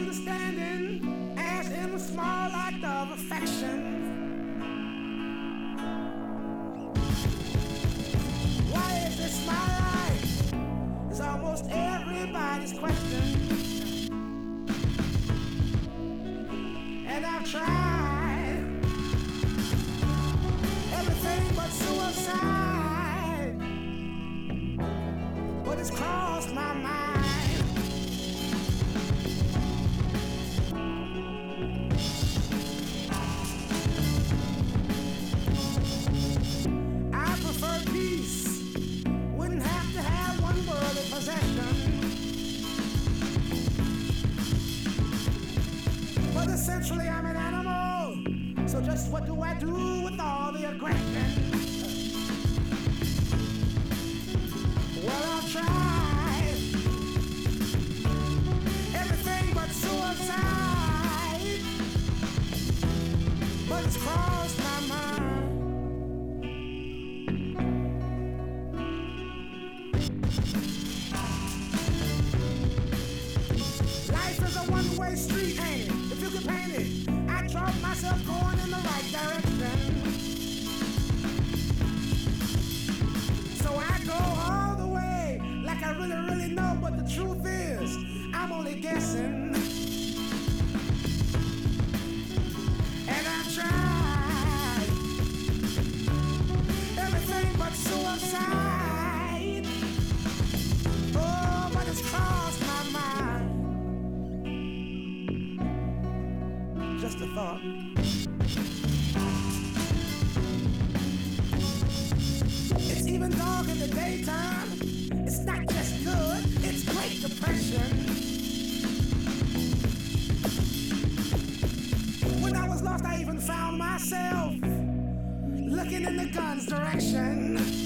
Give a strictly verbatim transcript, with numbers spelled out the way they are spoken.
understanding as in a small act of affection. Why is this my life? It's almost everybody's question. And I've tried everything but suicide, but it's crossed my mind. I prefer peace, wouldn't have to have one worldly possession, but essentially I'm an animal, so just what do I do with all the aggression? Well, I've tried everything but suicide, but it's crossed my mind. Life is a one-way street, ain't it? If you could paint it, I drove myself going in the right direction. So I go all the way like I really, really know, but the truth is, I'm only guessing. And I've tried everything but suicide. Oh, but it's crossed my mind. Just a thought. It's even dark in the daytime. It's not just good, it's great depression. When I was lost, I even found myself looking in the gun's direction.